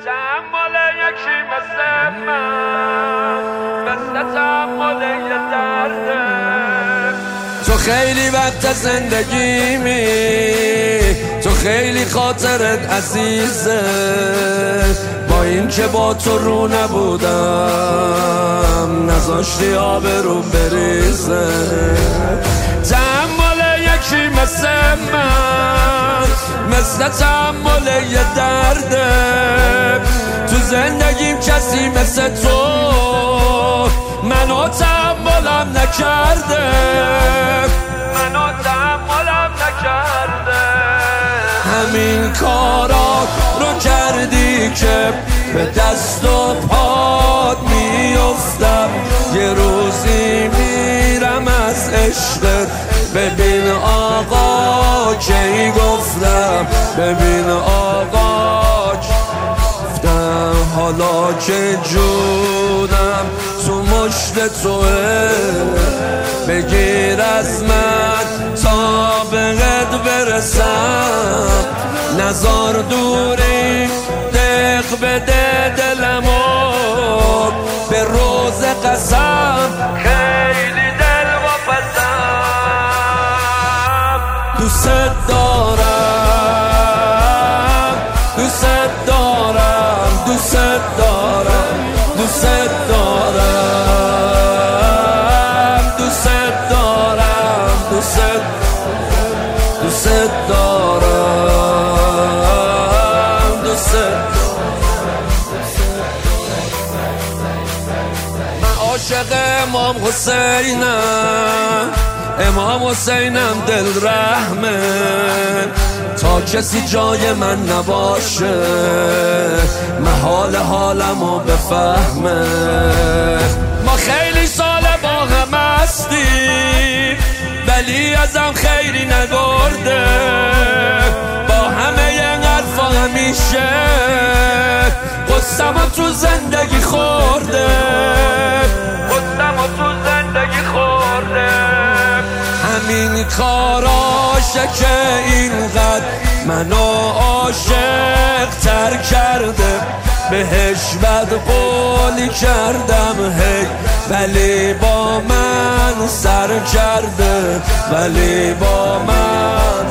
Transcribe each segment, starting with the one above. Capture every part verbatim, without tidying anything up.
تحمل یکی مثل من، مثل تحمل یه درده. تو خیلی وقت زندگیمی، تو خیلی خاطرت عزیزه، با این که با تو رو نبودم نذاشتی آبروم بریزه. تحمل یکی مثل من، مثل تحمل یه درده. تو زندگیم کسی مثل تو منو تحملم نکرده، منو تحملم نکرده. همین کارا رو کردی که به دست و پات میافتم، یه روزی میرم از عشقت. ببین آقا کی گفتم، ببین آقا گفتم، حالا که جونم تو مشت توه، بگیر از من تا بهت برسم. نزار دوری دق بده دلمو به روز قسم، خیلی دل واپسم. دوست دارم، دوست دارم، دوست دارم، دوست دارم، دوست دارم، دوست دوست دارم، دوست. من عاشق امام حسینم، امام حسینم دل رحمه. تا کسی جای من نباشه محال حالمو بفهمه. ما خیلی سال با هم هستیم ولی ازم خیری نبرده، با همه ی حرفا همیشه قصه‌مو تو زندگی خورده، قصه‌مو تو زندگی خورده. همین کاراشه که اینقدر منو عاشق تر کرده. بهش بد قولی کردم هی ولی با من سر کرده، ولی با من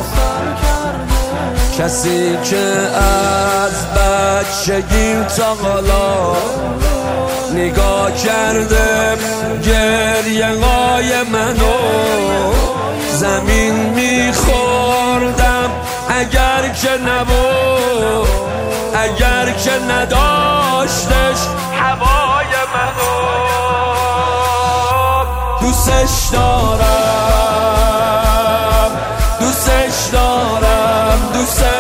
کسی که از بچگیم تا حالا نگاه کرده گریه های منو، زمین میخوردم اگر که نبود، اگر که نداشتش هوای منو. دوستش دارم، دوستش دارم، دوست